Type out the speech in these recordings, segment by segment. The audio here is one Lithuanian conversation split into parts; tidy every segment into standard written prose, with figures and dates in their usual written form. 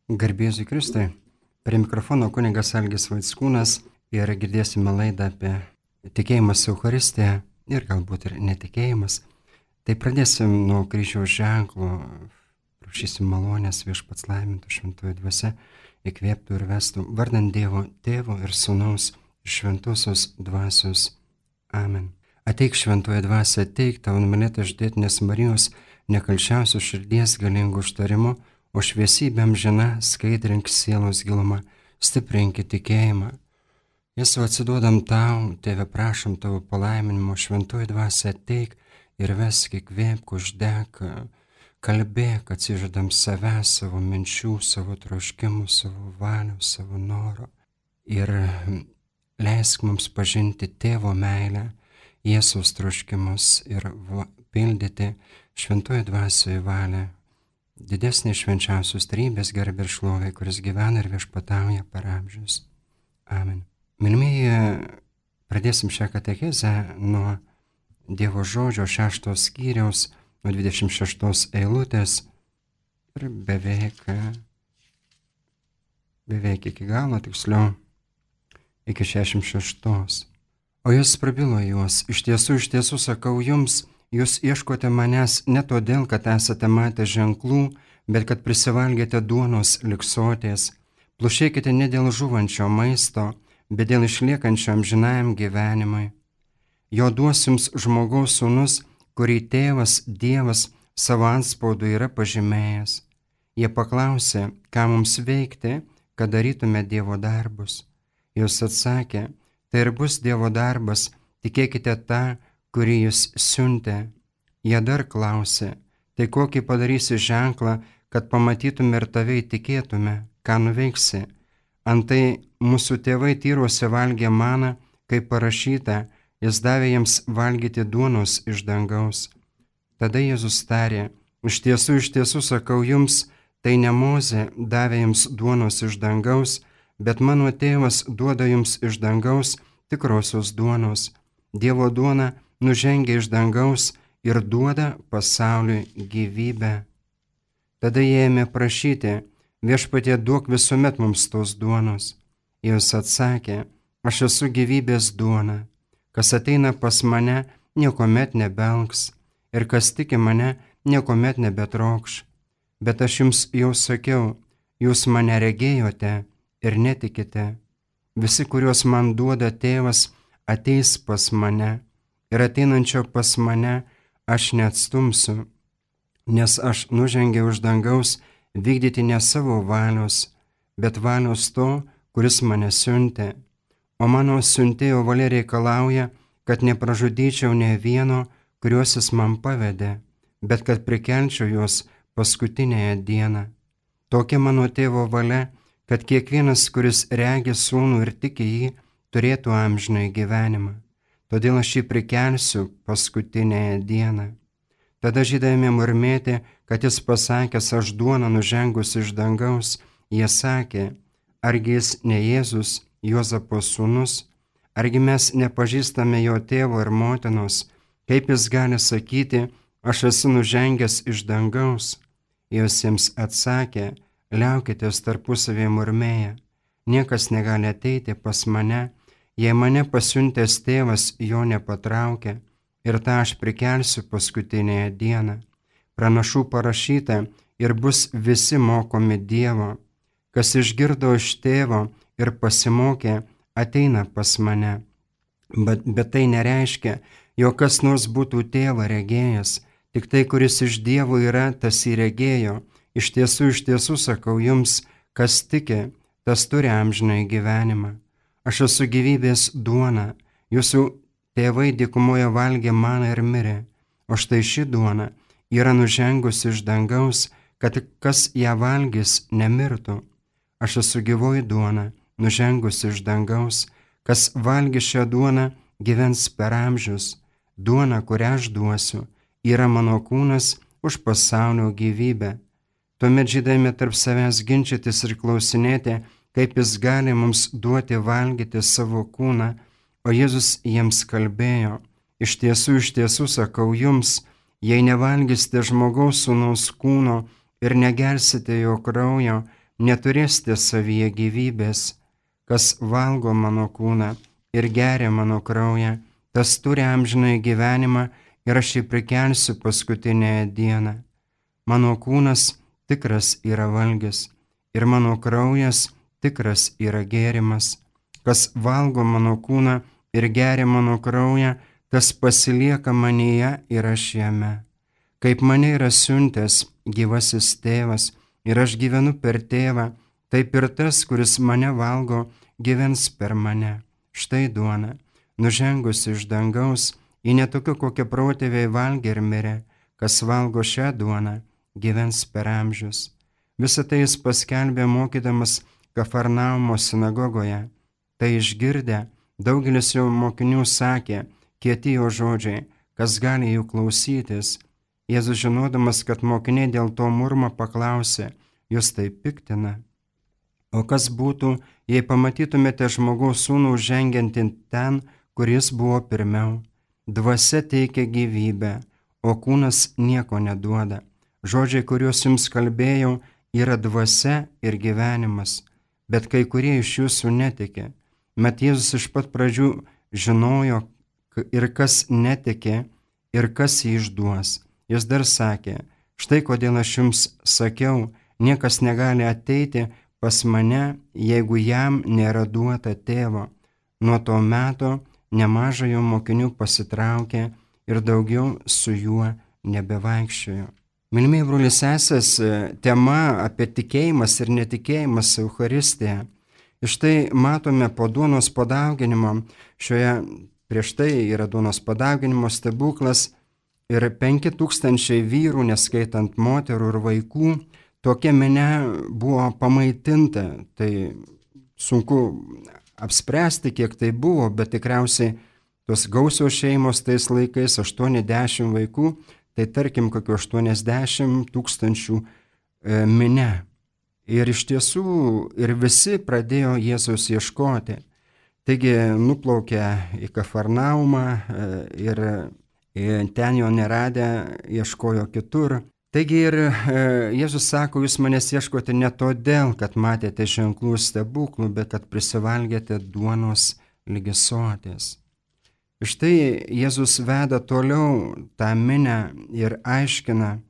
Garbėsiu Kristui. Prie mikrofono kunigas Algis Vaickūnas ir girdėsime laidą apie tikėjimas Eucharistiją ir galbūt ir netikėjimas. Tai pradėsim nuo kryžiaus ženklo, prašysim malonės viešpats laimintų šventoji dvasia, įkvėptų ir vestų vardant Dievo Tėvo ir Sūnaus ir šventosios dvasios. Amen. Ateik šventoji dvasia, ateik tau numinėta išdėtinės Marijos, nekalčiausios širdies galingų užtarimu, o šviesybė amžina skaidrink sielos gilumą, stiprink tikėjimą. Jėzau, atsiduodam tau, Tėve, prašom tavo palaiminimo, šventoji dvasia, ateik ir vesk, įkvėpk, uždek, kalbėk, atsižadam save, savo minčių, savo troškimų, savo valių, savo noro. Ir leisk mums pažinti Tėvo meilę, Jėzaus troškimus ir pildyti šventoji dvasioje valią. Didesnė švenčiausios trybės garbė ir šlovė, kuris gyvena ir viešpatauja per amžius. Amen. Mylimieji, pradėsim šią katechezę nuo Dievo žodžio 6 skyriaus, nuo 26 eilutės ir beveik iki galo, tiksliau, iki 66. O jis prabilo juos, iš tiesų sakau jums, jūs ieškote manęs ne todėl, kad esate matę ženklų, bet kad prisivalgėte duonos liksotės. Plušėkite ne dėl žuvančio maisto, bet dėl išliekančio amžinajam gyvenimui. Jo duos jums žmogaus sūnus, kurį tėvas Dievas savo antspaudu yra pažymėjęs. Jie paklausė, ką mums veikti, kad darytume Dievo darbus. Jūs atsakė, tai ir bus Dievo darbas, tikėkite tą, kurį jis siuntė. Jie dar klausė, tai kokį padarysi ženklą, kad pamatytume ir tave įtikėtume, ką nuveiksi. Antai mūsų tėvai tyruose valgė maną, kaip parašyta, jis davė jiems valgyti duonos iš dangaus. Tada Jėzus tarė, iš tiesų sakau jums, tai ne Mozė davė jums duonos iš dangaus, bet mano tėvas duoda jums iš dangaus tikrosios duonos. Dievo duona nužengia iš dangaus ir duoda pasauliui gyvybę. Tada jie ėmė prašyti, viešpatie, duok visuomet mums tos duonos. Jis atsakė, aš esu gyvybės duona. Kas ateina pas mane, niekuomet nebelgs, ir kas tiki mane, niekuomet nebetrokš. Bet aš jums jau sakiau, jūs mane regėjote ir netikite. Visi, kuriuos man duoda tėvas, ateis pas mane. Ir ateinančio pas mane aš neatstumsiu, nes aš nužengiau iš dangaus vykdyti ne savo valios, bet valios to, kuris mane siuntė. O mano siuntėjo valia reikalauja, kad nepražudyčiau ne vieno, kuriuos jis man pavedė, bet kad prikelčiau juos paskutinėje dieną. Tokia mano tėvo valia, kad kiekvienas, kuris regi sūnų ir tiki jį, turėtų amžinąjį gyvenimą. Todėl aš jį prikelsiu paskutinėje dieną. Tada žydai ėmė murmėti, kad jis pasakęs, aš duona nužengus iš dangaus. Jie sakė, argi jis ne Jėzus, Juozapo sūnus? Argi mes nepažįstame jo tėvo ir motinos? Kaip jis gali sakyti, aš esu nužengęs iš dangaus? Jis jiems atsakė, liaukitės tarpusavėje murmėję. Niekas negali ateiti pas mane, jei mane pasiuntęs tėvas jo nepatraukia, ir tą aš prikelsiu paskutinėje dieną. Pranašų parašyta, ir bus visi mokomi Dievo. Kas išgirdo iš tėvo ir pasimokė, ateina pas mane. Bet tai nereiškia, jog kas nors būtų tėvą regėjęs, tik tai, kuris iš Dievo yra, tas jį regėjo. Iš tiesų sakau jums, kas tiki, tas turi amžinąjį gyvenimą. Aš esu gyvybės duona, jūsų tėvai dykumoje valgė maną ir mirė, o štai ši duona yra nužengusi iš dangaus, kad kas ją valgys nemirtų. Aš esu gyvoji duona, nužengusi iš dangaus, kas valgys šią duoną gyvens per amžius. Duona, kurią aš duosiu, yra mano kūnas už pasaulio gyvybę. Tuomet žydai ėmė tarp savęs ginčytis ir klausinėti, kaip jis gali mums duoti valgyti savo kūną, o Jėzus jiems kalbėjo, iš tiesų sakau jums, jei nevalgysite žmogaus sūnaus kūno ir negersite jo kraujo, neturėsite savyje gyvybės. Kas valgo mano kūną ir geria mano kraują, tas turi amžinąjį gyvenimą ir aš jį prikelsiu paskutinėje dieną. Mano kūnas tikras yra valgis ir mano kraujas tikras yra gėrimas. Kas valgo mano kūną ir geria mano kraują, tas pasilieka manyje ir aš jame. Kaip mane yra siuntęs gyvasis tėvas ir aš gyvenu per tėvą, taip ir tas, kuris mane valgo, gyvens per mane. Štai duona, nužengusi iš dangaus, ji netokia, kokia protėviai valgė ir mirė. Kas valgo šią duoną, gyvens per amžius. Visą tai jis paskelbė mokydamas Kafarnaumo sinagogoje. Tai išgirdę, daugelis jo mokinių sakė, kieti jo žodžiai, kas gali jų klausytis. Jėzus, žinodamas, kad mokiniai dėl to murma, paklausė, jūs tai piktina. O kas būtų, jei pamatytumėte žmogaus sūnų žengiantį ten, kuris buvo pirmiau? Dvasia teikia gyvybę, o kūnas nieko neduoda. Žodžiai, kuriuos jums kalbėjau, yra dvasia ir gyvenimas, bet kai kurie iš jūsų netiki. Mat Jėzus iš pat pradžių žinojo ir kas netiki, ir kas jį išduos. Jis dar sakė, štai kodėl aš jums sakiau, niekas negali ateiti pas mane, jeigu jam nėra duota tėvo. Nuo to meto nemažai jo mokinių pasitraukė ir daugiau su juo nebevaikščiojo. Mylimieji broliai sesės, tema apie tikėjimas ir netikėjimas Eucharistiją. Ir štai matome po duonos padauginimo, prieš tai yra duonos padauginimo stebuklas ir 5000 vyrų, neskaitant moterų ir vaikų, tokia minia buvo pamaitinta. Tai sunku apspręsti, kiek tai buvo, bet tikriausiai tos gausios šeimos tais laikais 80 vaikų, tai tarkim kokio 80 000 minia. Ir iš tiesų ir visi pradėjo Jėzaus ieškoti. Taigi nuplaukė į Kafarnaumą ir ten jo neradę ieškojo kitur. Taigi ir Jėzus sako, jūs manęs ieškote ne todėl, kad matėte ženklų stebuklų, bet kad prisivalgėte duonos ligi soties. Štai Jėzus veda toliau tą minią ir aiškina,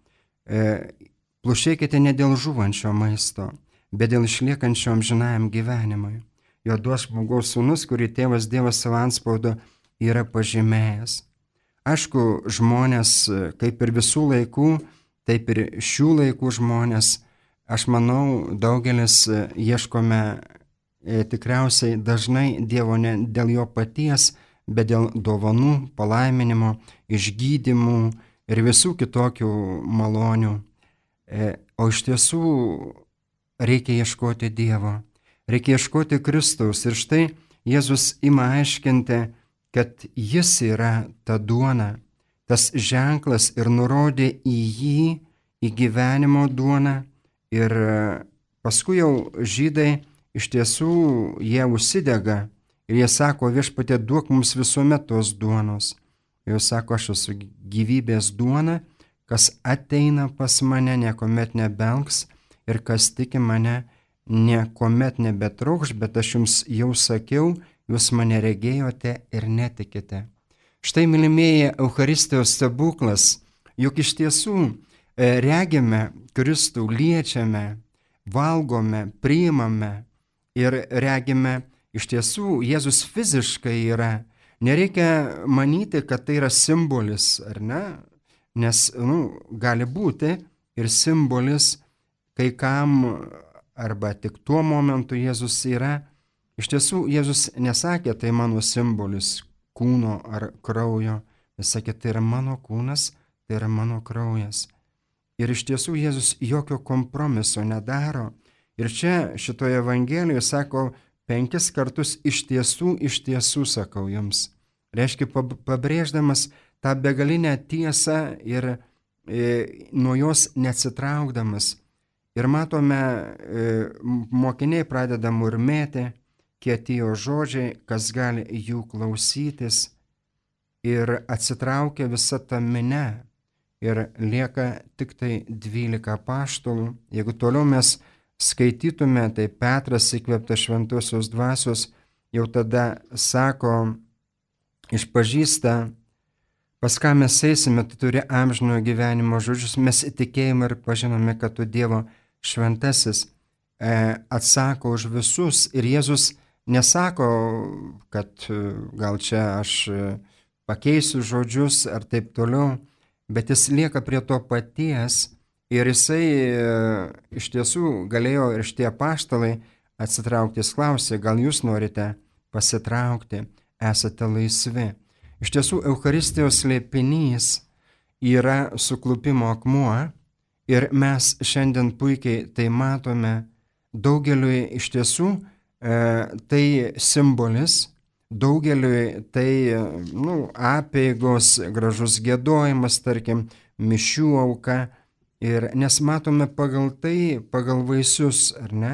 plušėkite ne dėl žūvančio maisto, bet dėl išliekančio amžinajam gyvenimui. Jo duos žmogaus sūnus, kurį tėvas Dievas savo antspaudu yra pažymėjęs. Aišku, žmonės, kaip ir visų laikų, taip ir šių laikų žmonės, aš manau, daugelis ieškome tikriausiai dažnai Dievo ne dėl jo paties, bet dėl dovanų, palaiminimo, išgydymų ir visų kitokių malonių. O iš tiesų reikia ieškoti Dievo, reikia ieškoti Kristaus. Ir štai Jėzus ima aiškinti, kad jis yra ta duona, tas ženklas ir nurodė į jį, į gyvenimo duoną. Ir paskui jau žydai iš tiesų jie užsidega ir jie sako, viešpatie, duok mums visuomet tos duonos. Jie sako, aš esu gyvybės duona, kas ateina pas mane, niekuomet nebelgs, ir kas tiki mane, niekuomet nebetrokš, bet aš jums jau sakiau, jūs mane regėjote ir netikite. Štai, mylimieji, Eucharistijos stebuklas, juk iš tiesų regime Kristų, liečiame, valgome, priimame ir regime, iš tiesų Jėzus fiziškai yra. Nereikia manyti, kad tai yra simbolis, ar ne? Nes, gali būti ir simbolis, kai kam arba tik tuo momentu Jėzus yra. Iš tiesų, Jėzus nesakė, tai mano simbolis kūno ar kraujo. Jis sakė, tai yra mano kūnas, tai yra mano kraujas. Ir iš tiesų, Jėzus jokio kompromiso nedaro. Ir čia šitoje Evangelijoje sako 5 kartus iš tiesų sakau jums. Reiškia, pabrėždamas tą begalinę tiesą ir nuo jos neatsitraukdamas. Ir matome, mokiniai pradeda murmėti, kieti jo žodžiai, kas gali jų klausytis. Ir atsitraukia visa ta minia ir lieka tik tai 12 apaštalų. Jeigu toliau mes skaitytume, tai Petras įkvėptas šventosios dvasios jau tada sako, išpažįsta, pas ką mes eisime, tu turi amžinojo gyvenimo žodžius, mes įtikėjome ir pažinome, kad tu Dievo šventasis atsako už visus. Ir Jėzus nesako, kad gal čia aš pakeisiu žodžius ar taip toliau, bet jis lieka prie to paties ir jisai iš tiesų galėjo ir šitie apaštalai atsitraukti. Jis klausė, gal jūs norite pasitraukti, esate laisvi. Iš tiesų, Eucharistijos slėpinys yra suklupimo akmuo ir mes šiandien puikiai tai matome. Daugeliui iš tiesų tai simbolis, daugeliui tai apeigos, gražus giedojimas, tarkim, mišių auka. Ir nes matome pagal tai, pagal vaisius, ar ne?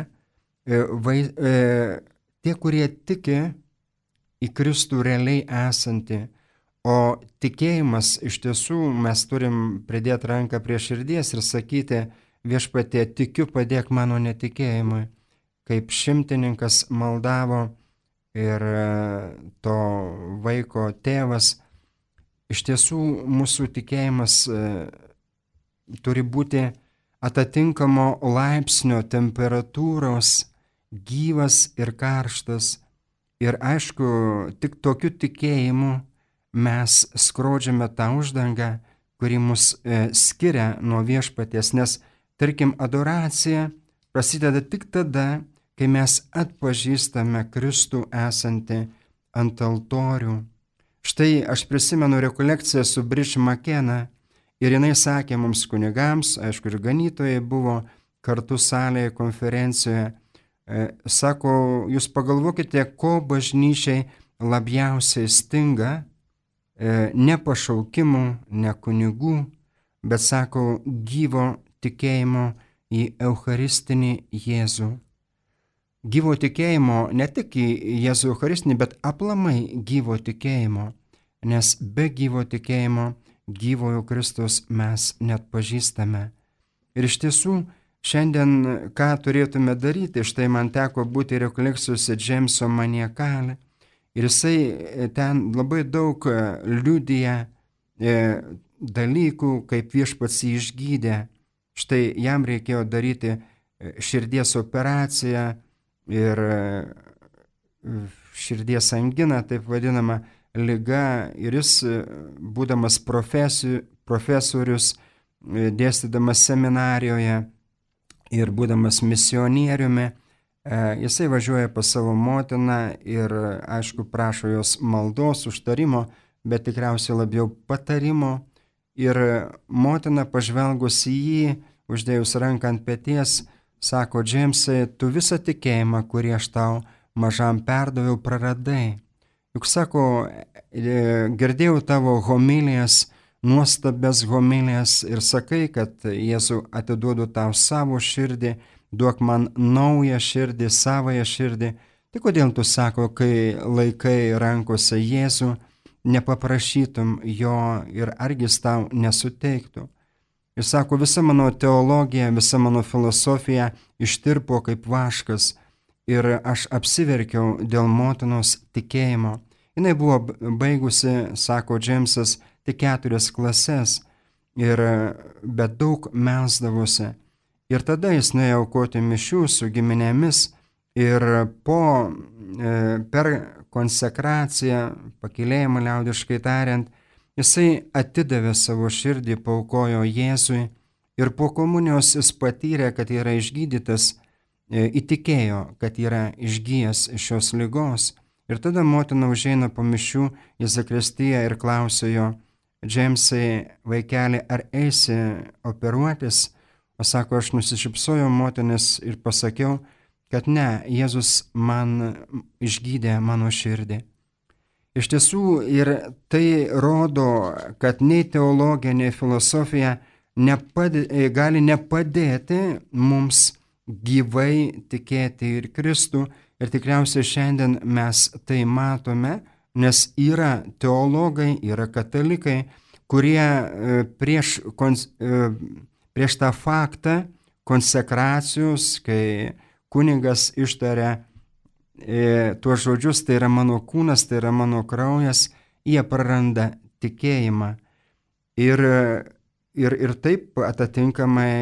Tie, kurie tiki į Kristų realiai esantį, o tikėjimas iš tiesų mes turim pridėti ranką prie širdies ir sakyti, viešpatie, tikiu, padėk mano netikėjimui, kaip šimtininkas maldavo ir to vaiko tėvas. Iš tiesų mūsų tikėjimas turi būti atitinkamo laipsnio temperatūros, gyvas ir karštas. Ir aišku, tik tokiu tikėjimu mes skrodžiame tą uždangą, kuri mus skiria nuo viešpaties, nes, tarkim, adoracija prasideda tik tada, kai mes atpažįstame Kristų esantį ant altorių. Štai aš prisimenu rekolekciją su Bridge McKenna ir jinai sakė mums kunigams, aišku, ir ganytojai buvo kartu salėje konferencijoje, sako, jūs pagalvokite, ko bažnyčiai labiausiai stinga, ne pašaukimų, ne kunigų, bet, sako, gyvo tikėjimo į Eucharistinį Jėzų. Gyvo tikėjimo ne tik į Jėzų Eucharistinį, bet aplamai gyvo tikėjimo, nes be gyvo tikėjimo gyvojo Kristus mes net pažįstame. Ir iš tiesų, šiandien ką turėtume daryti, štai man teko būti rekolekcijose Džeimso Maniakale ir jisai ten labai daug liudija dalykų, kaip viešpats jį išgydė. Štai jam reikėjo daryti širdies operaciją ir širdies angina, taip vadinama liga, ir jis, būdamas profesorius, dėstydamas seminarijoje, ir būdamas misionieriumi, jisai važiuoja pas savo motiną ir, aišku, prašo jos maldos, užtarimo, bet tikriausiai labiau patarimo. Ir motina, pažvelgus į jį, uždėjus ranką ant peties, sako, Džeimsai, tu visą tikėjimą, kurį aš tau mažam perdaviau, praradai. Juk, sako, girdėjau tavo homilijas, nuostabės homilijas ir sakai, kad Jėzau, atiduodu tau savo širdį, duok man naują širdį, savąją širdį. Tai kodėl tu, sako, kai laikai rankose Jėzų, nepaprašytum jo ir argi jis tau nesuteiktų? Ir sako, visa mano teologija, visa mano filosofija ištirpo kaip vaškas ir aš apsiverkiau dėl motinos tikėjimo. Jinai buvo baigusi, sako Džeimsas, tik 4 klases, bet daug melsdavosi. Ir tada jis nuėjo aukoti mišių su giminėmis ir per konsekraciją, pakylėjimą liaudiškai tariant, jisai atidavė savo širdį, paaukojo Jėzui ir po komunijos jis patyrė, kad yra išgydytas, įtikėjo, kad yra išgijęs iš šios ligos. Ir tada motina užeina po mišių į zakristiją ir klausė jo, Džeimsai, vaikeli, ar eisi operuotis? O sako, aš nusišypsojau motinis ir pasakiau, kad ne, Jėzus man išgydė mano širdį. Iš tiesų, ir tai rodo, kad nei teologija, nei filosofija gali nepadėti mums gyvai tikėti ir Kristų. Ir tikriausiai šiandien mes tai matome, nes yra teologai, yra katalikai, kurie prieš tą faktą, konsekracijos, kai kunigas ištaria tuos žodžius, tai yra mano kūnas, tai yra mano kraujas, jie praranda tikėjimą. Ir taip atitinkamai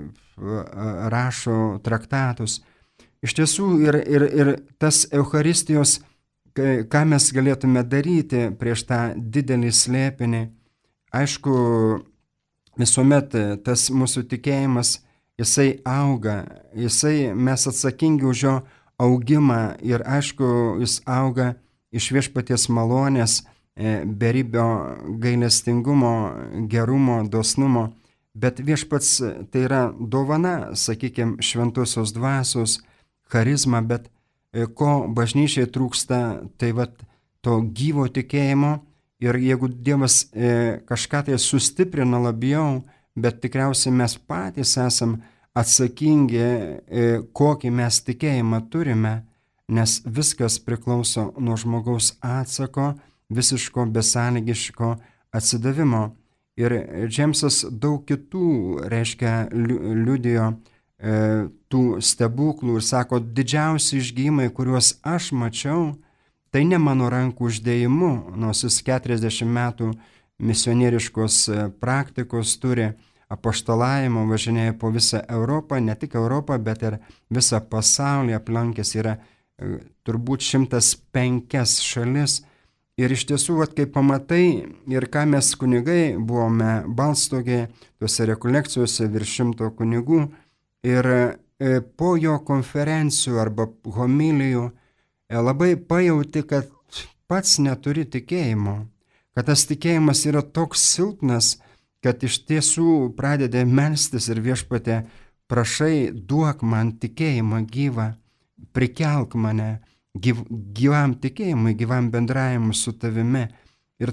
rašo traktatus. Iš tiesų ir tas Eucharistijos, ką mes galėtume daryti prieš tą didelį slėpinį, aišku, visuomet tas mūsų tikėjimas, jisai auga, mes atsakingi už jo augimą ir aišku, jis auga iš viešpaties malonės, beribio gailestingumo, gerumo, dosnumo, bet viešpats tai yra dovana, sakykime, šventosios dvasios, charizma, bet ko bažnyčiai trūksta, tai to gyvo tikėjimo. Ir jeigu Dievas kažką tai sustiprina labiau, bet tikriausiai mes patys esam atsakingi, kokį mes tikėjimą turime, nes viskas priklauso nuo žmogaus atsako, visiško besąlygiško atsidavimo. Ir Džemsas daug kitų, liudijo tų stebuklų ir sako, didžiausi išgijimai, kuriuos aš mačiau, tai ne mano rankų uždėjimu, nors jis 40 metų misionieriškos praktikos turi, apaštalavimo, važinėja po visą Europą, ne tik Europą, bet ir visą pasaulį aplankęs, yra turbūt 105 šalis. Ir iš tiesų, kai pamatai ir ką mes kunigai buvome Balstogėje, tuose rekolekcijose virš 100 kunigų, ir po jo konferencijų arba homilijų labai pajauti, kad pats neturi tikėjimo, kad tas tikėjimas yra toks silpnas, kad iš tiesų pradedi melstis ir Viešpatie, prašai, duok man tikėjimą gyvą, prikelk mane gyvam tikėjimui, gyvam bendravimui su tavimi. Ir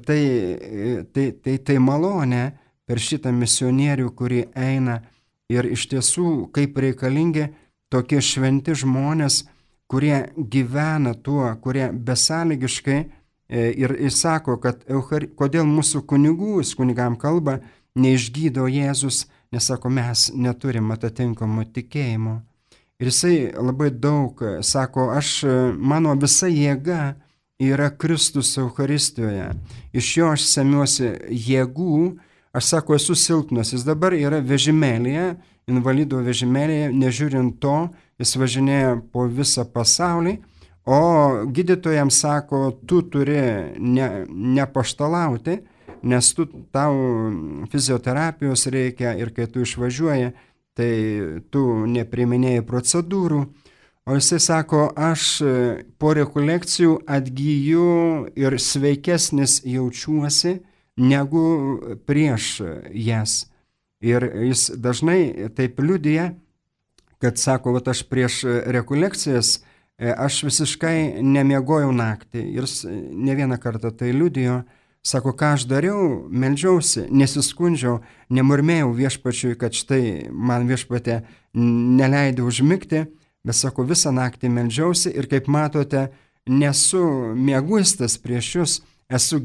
tai malonė per šitą misionierių, kurį eina. Ir iš tiesų, kaip reikalingi tokie šventi žmonės, kurie gyvena tuo, kurie besąlygiškai ir sako, kad kodėl mūsų kunigam kalba, neišgydo Jėzus, nes sako, mes neturim atitinkamo tikėjimo. Ir jisai labai daug sako, mano visa jėga yra Kristus Eucharistijoje. Iš jo aš semiuosi jėgų, aš sako, esu silpnas. Jis dabar yra vežimėlėje, invalido vežimėlėje, nežiūrint to, jis važinėja po visą pasaulį, o gydytojams sako, tu turi nepaštalauti, nes tau fizioterapijos reikia ir kai tu išvažiuoji, tai tu nepriiminėjai procedūrų. O jisai sako, aš po rekolekcijų atgyju ir sveikesnis jaučiuosi negu prieš jas. Ir jis dažnai taip liudija, kad sako, aš prieš rekolekcijas, aš visiškai nemiegojau naktį. Ir ne vieną kartą tai liudijo. Sako, ką aš dariau, meldžiausi, nesiskundžiau, nemurmėjau Viešpačiui, kad štai man Viešpatė neleidė užmigti, bet sako, visą naktį meldžiausi ir kaip matote, nesu mieguistas prieš jūs, esu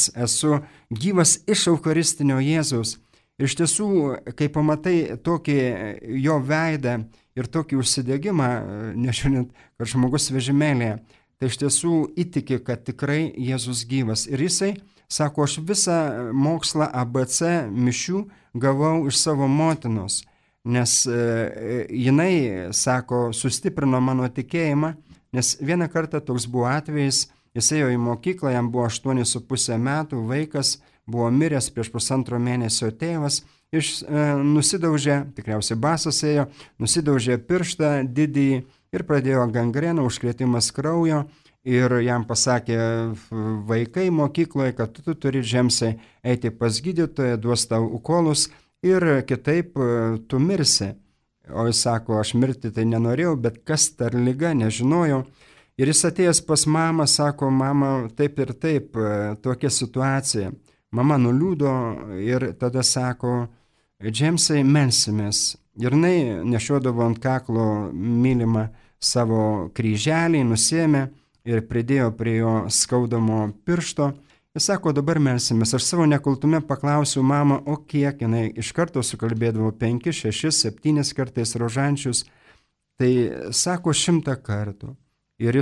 gyvas iš Eucharistinio Jėzaus. Ir iš tiesų, kai pamatai tokį jo veidą ir tokį užsidegimą, nežiūrint, kad žmogus vežimėlėje, tai iš tiesų įtiki, kad tikrai Jėzus gyvas. Ir jisai sako, aš visą mokslą ABC mišių gavau iš savo motinos, nes jinai, sako, sustiprino mano tikėjimą, nes vieną kartą toks buvo atvejis, jis ėjo į mokyklą, jam buvo 8,5 metų, vaikas buvo miręs prieš 1,5 mėnesio tėvas, nusidaužė, tikriausiai basas ėjo, nusidaužė pirštą didįjį ir pradėjo gangreną, užkrėtimas kraujo. Ir jam pasakė vaikai mokykloje, kad tu turi Džemsai eiti pas gydytoją, duos tau ukolus ir kitaip tu mirsi. O jis sako, aš mirti tai nenorėjau, bet kas ta liga, nežinojau. Ir jis atėjęs pas mamą, sako, mama, taip ir taip, tokia situacija. Mama nuliūdo ir tada sako, Džemsai, melsimės. Ir jinai nešiodavo ant kaklo mylimą savo kryželį, nusėmė ir pridėjo prie jo skaudamo piršto Jis sako, dabar melsimės. Aš savo nekaltume paklausiau mamą, o kiek jinai iš karto sukalbėdavo 5, 6, 7 kartais rožančius. Tai sako 100 kartų. Ir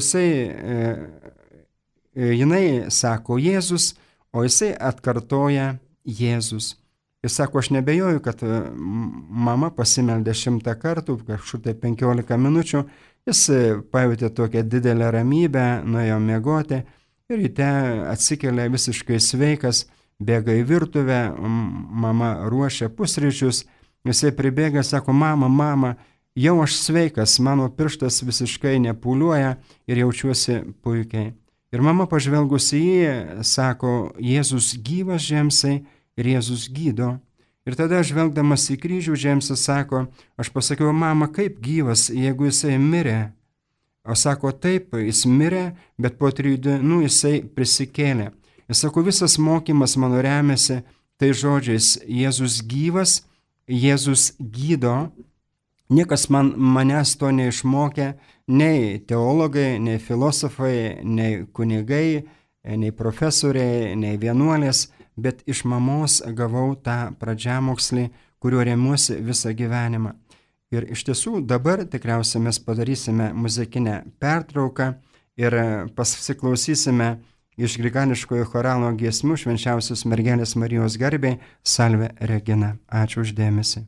jinai sako Jėzus, o jisai atkartoja Jėzus. Jis sako, aš nebejoju, kad mama pasimeldė 100 kartų, kažkur tai 15 minučių. Jis pajutė tokią didelę ramybę, nuėjo miegoti ir ryte atsikelia visiškai sveikas, bėga į virtuvę, mama ruošia pusryčius, jisai pribėga, sako, mama, jau aš sveikas, mano pirštas visiškai nepūliuoja ir jaučiuosi puikiai. Ir mama pažvelgusi į jį, sako, Jėzus gyvas, Džeimsai, ir Jėzus gydo. Ir tada žvelgdamas į kryžių, Džeimsas sako, aš pasakiau, mama, kaip gyvas, jeigu jisai mirė. O sako, taip, jis mirė, bet po 3 dienų jisai prisikėlė. Jis sako, visas mokymas mano remiasi tai žodžiais, Jėzus gyvas, Jėzus gydo. Niekas manęs to neišmokė, nei teologai, nei filosofai, nei kunigai, nei profesoriai, nei vienuolės, bet iš mamos gavau tą pradžiamokslį, kuriuo remiuosi visą gyvenimą. Ir iš tiesų dabar tikriausiai mes padarysime muzikinę pertrauką ir pasiklausysime iš grigališkojo choralo giesmių Švenčiausios mergelės Marijos garbei Salve Regina. Ačiū uždėmesi.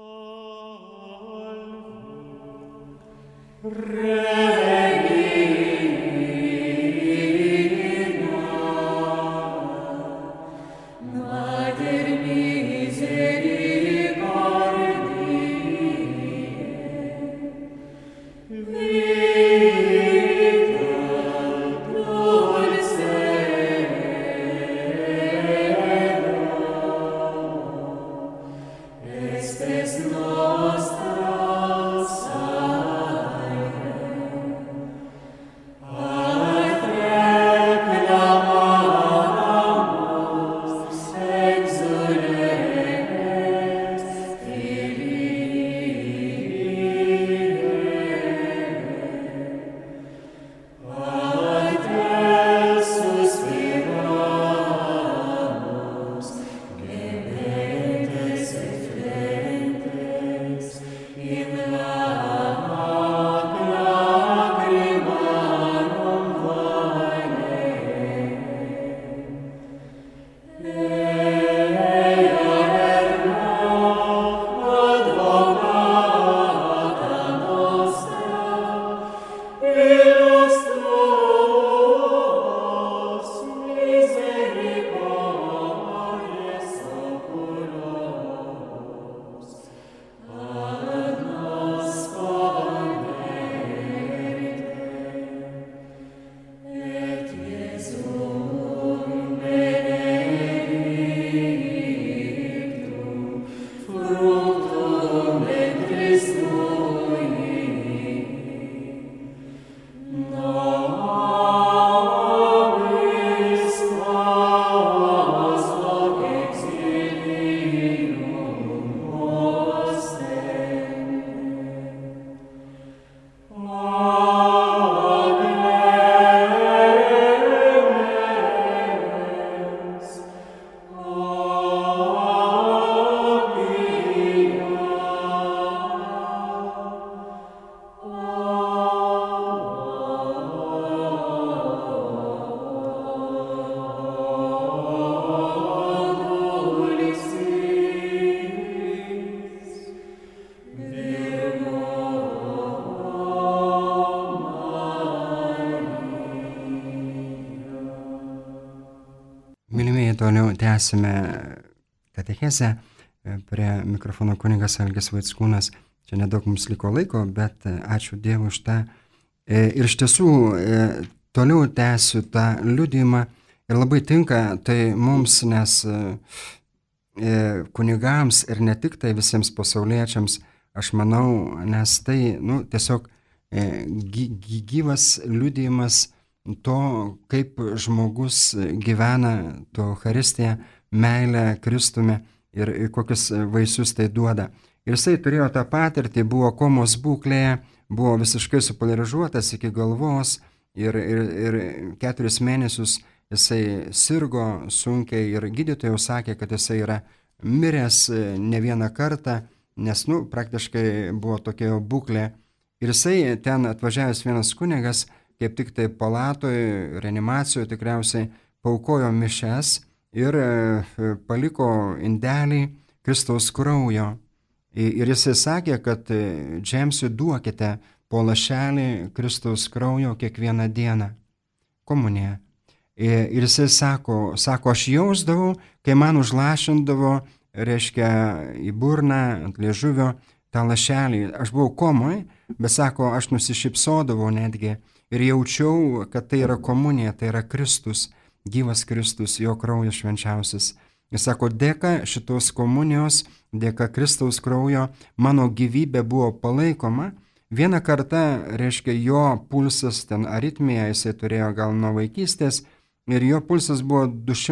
Toliau tęsime katechezę. Prie mikrofono kunigas Algis Vaickūnas. Čia nedaug mums liko laiko, bet ačiū Dievui už tą. Ir iš tiesų toliau tęsiu tą liudijimą. Ir labai tinka tai mums, nes kunigams ir ne tik tai visiems pasauliečiams, aš manau, nes tai tiesiog gyvas liudijimas to, kaip žmogus gyvena to Eucharistiją, meilę Kristumi ir kokius vaisius tai duoda. Ir jisai turėjo tą patirtį, buvo komos būklėje, buvo visiškai supolarizuotas iki galvos ir 4 mėnesius jisai sirgo sunkiai ir gydytojai jau sakė, kad jisai yra miręs ne vieną kartą, nes, praktiškai buvo tokia jo būklė. Ir jisai ten atvažiavęs vienas kunigas, kaip tik tai palatoje, reanimacijoje tikriausiai paukojo mišes ir paliko indelį Kristaus kraujo. Ir jisai sakė, kad Džeimsui duokite po lašelį Kristaus kraujo kiekvieną dieną. Komuniją. Ir jisai sako, aš jausdavau, kai man užlašindavo, reiškia, į burną, ant liežuvio tą lašelį. Aš buvau komoj, bet sako, aš nusišypsodavau netgi ir jaučiau, kad tai yra komunija, tai yra Kristus, gyvas Kristus, jo kraujas švenčiausias. Jis sako, dėka šitos komunijos, dėka Kristaus kraujo, mano gyvybė buvo palaikoma. Vieną kartą, reiškia, jo pulsas, ten aritmija, jisai turėjo gal nuo vaikystės, ir jo pulsas buvo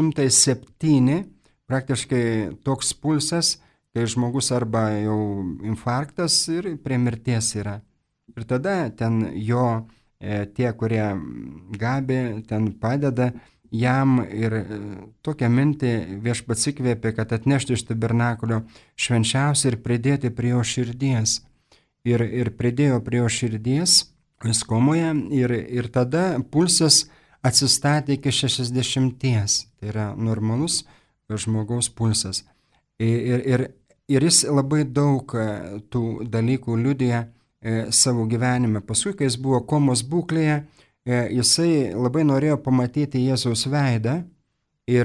207, praktiškai toks pulsas, kai žmogus arba jau infarktas ir prie mirties yra. Ir tada ten jo tie, kurie gabi, ten padeda jam ir tokią mintį viešpats įkvėpė, kad atnešti iš tabernakulio švenčiausią ir pridėti prie jo širdies. Ir pridėjo prie jo širdies, jis komoje, ir tada pulsas atsistatė iki 60. Tai yra normalus žmogaus pulsas. Ir jis labai daug tų dalykų liudija savo gyvenime. Paskui, kai jis buvo komos būklėje, jisai labai norėjo pamatyti Jėzaus veidą ir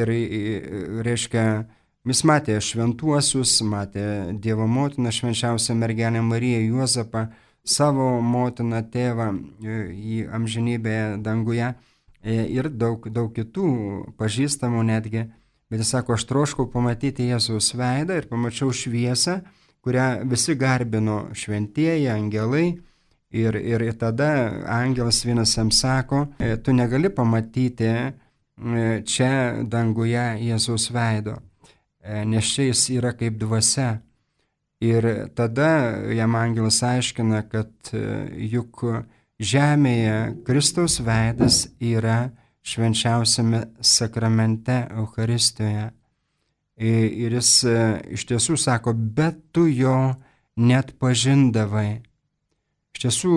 reiškia, jis matė šventuosius, matė Dievo motiną, švenčiausią mergelę Mariją, Juozapą, savo motiną, tėvą į amžinybę danguje ir daug kitų pažįstamų netgi. Bet jis sako, aš troškau pamatyti Jėzaus veidą ir pamačiau šviesą, kurią visi garbino šventieji, angelai. Ir tada angelas vienas jam sako, tu negali pamatyti čia danguje Jėzaus veido, nes čia jis yra kaip dvasia. Ir tada jam angelas aiškina, kad juk žemėje Kristaus veidas yra švenčiausiame sakramente Eucharistijoje. Ir jis iš tiesų sako, bet tu jo net pažindavai. Iš tiesų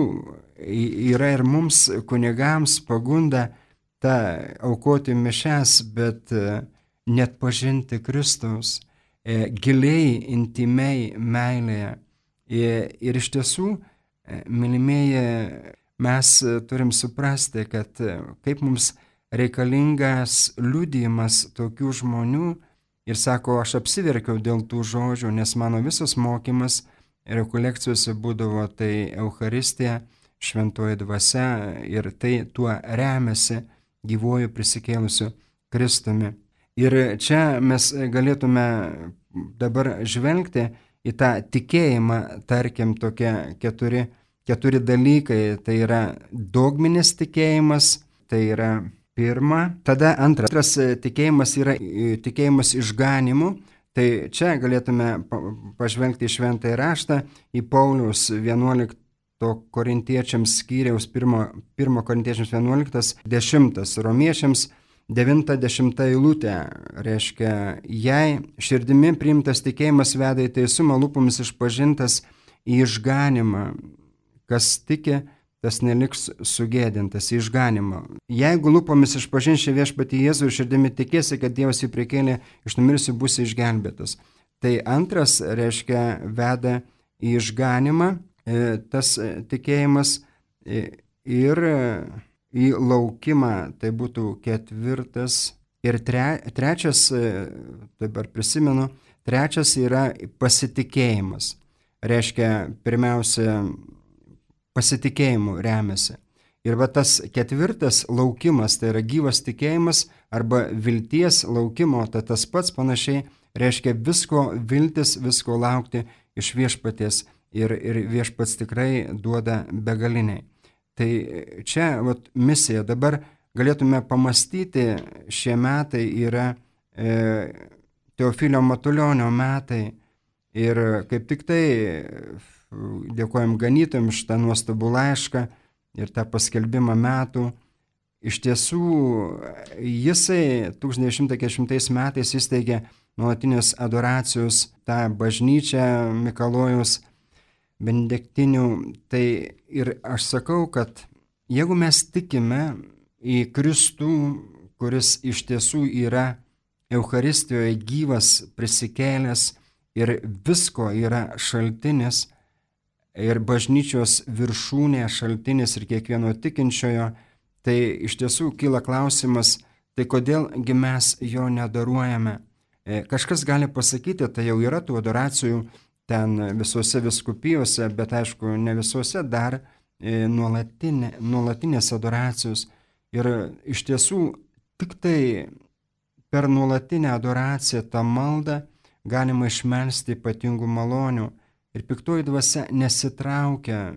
yra ir mums kunigams pagunda tą aukoti mišes, bet net pažinti Kristaus giliai, intimiai meilėje. Ir iš tiesų, mylimieji, mes turim suprasti, kad kaip mums reikalingas liudijimas tokių žmonių. Ir sako, aš apsiverkiau dėl tų žodžių, nes mano visas mokymas rekolekcijose būdavo tai Eucharistija, šventoji dvasia, ir tai tuo remiasi gyvuoju prisikėlusiu Kristumi. Ir čia mes galėtume dabar žvelgti į tą tikėjimą, tarkim, tokie keturi dalykai. Tai yra dogminis tikėjimas, tai yra pirma. Tada antras tikėjimas yra tikėjimas išganymu. Tai čia galėtume pažvelgti į šventąjį raštą, į Pauliaus 11 korintiečiams skyriaus 1 korintiečiams 11, 10, romiečiams 9-10 eilutė. Reiškia, jei širdimi priimtas tikėjimas veda į teisumą, lūpomis išpažintas į išganimą, kas tiki, tas neliks sugėdintas, į išganimą. Jeigu lūpomis išpažinsi viešpatį Jėzų ir širdimi tikėsi, kad Dievas jį prikėlė iš numirusių, būsi išgelbėtas. Tai antras, reiškia, veda į išganimą, tas tikėjimas, ir į laukimą, tai būtų ketvirtas. Ir trečias, dabar prisimenu, trečias yra pasitikėjimas. Reiškia, pirmiausia, pasitikėjimu remiasi. Ir va tas ketvirtas laukimas, tai yra gyvas tikėjimas arba vilties laukimo, tai tas pats panašiai reiškia visko viltis, visko laukti iš viešpaties ir viešpats tikrai duoda begaliniai. Tai čia misija. Dabar galėtume pamastyti, šie metai yra Teofilio Matulionio metai ir kaip tik tai dėkojam ganytojams šitą nuostabų laišką ir tą paskelbimą metų. iš tiesų jisai 1940 metais įsteigė nuolatinės adoracijos tą bažnyčią Mikalojaus benediktinių. Tai ir aš sakau, kad jeigu mes tikime į Kristų, kuris iš tiesų yra Eucharistijoje gyvas, prisikėlęs ir visko yra šaltinis ir bažnyčios viršūnė šaltinis ir kiekvieno tikinčiojo, tai iš tiesų kyla klausimas, tai kodėlgi mes jo neadoruojame. Kažkas gali pasakyti, tai jau yra tų adoracijų ten visose vyskupijose, bet aišku, ne visose dar nuolatinės adoracijos. Ir iš tiesų tik tai per nuolatinę adoraciją tą maldą galima išmelsti ypatingų malonių. Ir piktoji dvasia nesitraukia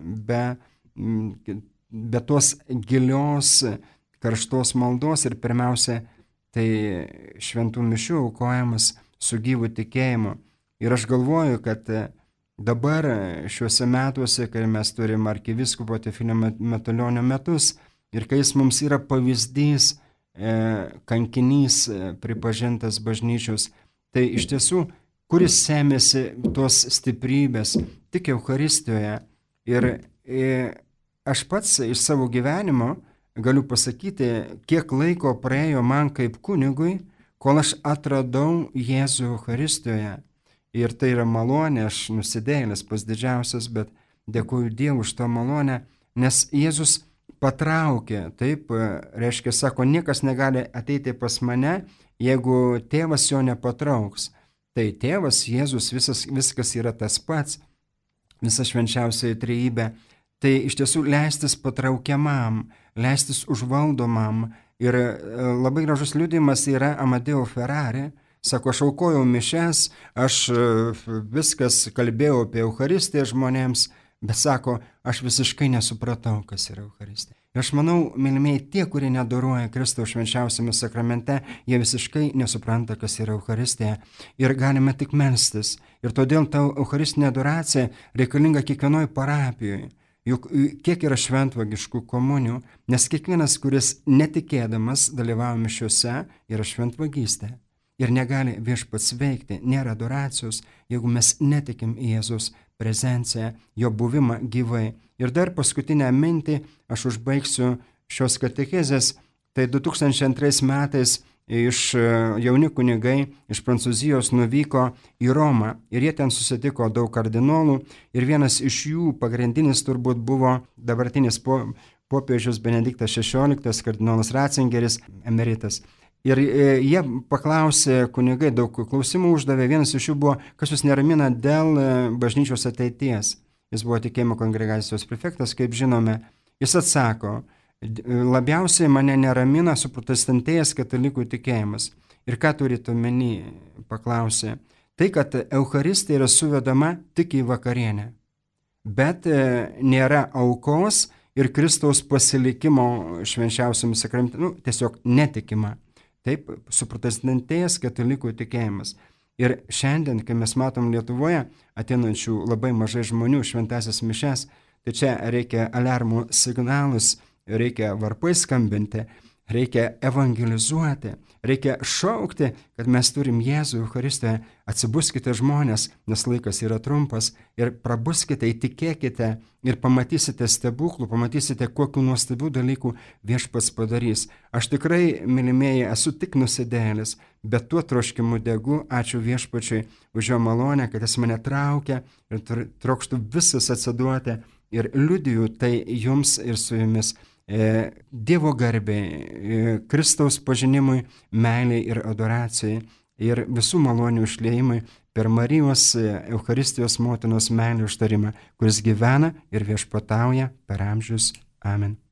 be tos gilios, karštos maldos ir pirmiausia, tai šventų mišių aukojamas su gyvu tikėjimu. Ir aš galvoju, kad dabar šiuose metuose, kai mes turime arkivyskupo Teofilio Matulionio metus ir kai jis mums yra pavyzdys, kankinys pripažintas bažnyčios, tai iš tiesų, kuris semėsi tos stiprybės tik Eucharistijoje. Ir aš pats iš savo gyvenimo galiu pasakyti, kiek laiko praėjo man kaip kunigui, kol aš atradau Jėzų Eucharistijoje. Ir tai yra malonė, aš nusidėjėlis pats didžiausias, bet dėkuoju Dievui už tą malonę, nes Jėzus patraukė, taip, reiškia, sako, niekas negali ateiti pas mane, jeigu tėvas jo nepatrauks. Tai tėvas, Jėzus, viskas yra tas pats, visa švenčiausioji trejybė. Tai iš tiesų leistis patraukiamam, leistis užvaldomam. Ir labai gražus liudijimas yra Amadeo Ferrari. Sako, aš aukojau mišes, aš viskas kalbėjau apie Eucharistiją žmonėms, bet sako, aš visiškai nesupratau, kas yra Eucharistija. Ir aš manau, mylimieji, tie, kurie neadoruoja Kristaus švenčiausiame sakramente, jie visiškai nesupranta, kas yra Eucharistija. Ir galime tik melstis. Ir todėl ta Eucharistinė adoracija reikalinga kiekvienoj parapijoje. Juk kiek yra šventvagiškų komunių, nes kiekvienas, kuris netikėdamas dalyvauja mišiuose, yra šventvagystė. Ir negali viešpats veikti, nėra adoracijos, jeigu mes netikim į Jėzus prezenciją, jo buvimą gyvai. Ir dar paskutinę mintį aš užbaigsiu šios katechezės. Tai 2002 metais jauni kunigai iš Prancūzijos nuvyko į Romą ir jie ten susitiko daug kardinolų ir vienas iš jų pagrindinis turbūt buvo dabartinis popiežius Benediktas XVI, kardinolas Ratzingeris, emeritas. Ir jie paklausė, kunigai daug klausimų uždavė, vienas iš jų buvo, kas jūs neramina dėl bažnyčios ateities. Jis buvo tikėjimo kongregacijos prefektas, kaip žinome. Jis atsako, labiausiai mane neramina suprotestantėjęs katalikų tikėjimas. Ir ką turite omeny, paklausė. Tai, kad Eucharistija yra suvedama tik į vakarienę. Bet nėra aukos ir Kristaus pasilikimo švenčiausiam sakramente, tiesiog netikima. Taip, suprotestantėjęs katalikų tikėjimas. Ir šiandien, kai mes matom Lietuvoje ateinančių labai mažai žmonių šventąsias mišes, tai čia reikia aliarmų signalus, reikia varpai skambinti, reikia evangelizuoti, reikia šaukti, kad mes turim Jėzų Eucharistijoje. Atsibuskite žmonės, nes laikas yra trumpas, ir prabuskite, įtikėkite ir pamatysite stebuklų, pamatysite, kokių nuostabių dalykų viešpats padarys. Aš tikrai, mylimieji, esu tik nusidėjėlis, bet tuo troškimu degu, ačiū viešpačiui už jo malonę, kad jis mane traukia ir trokštų visas atsiduoti ir liudiju tai jums ir su jumis. Dievo garbei, Kristaus pažinimui, meiliai ir adoracijai ir visų malonių išliejimui per Marijos Eucharistijos motinos meilį užtarimą, kuris gyvena ir viešpatauja per amžius. Amen.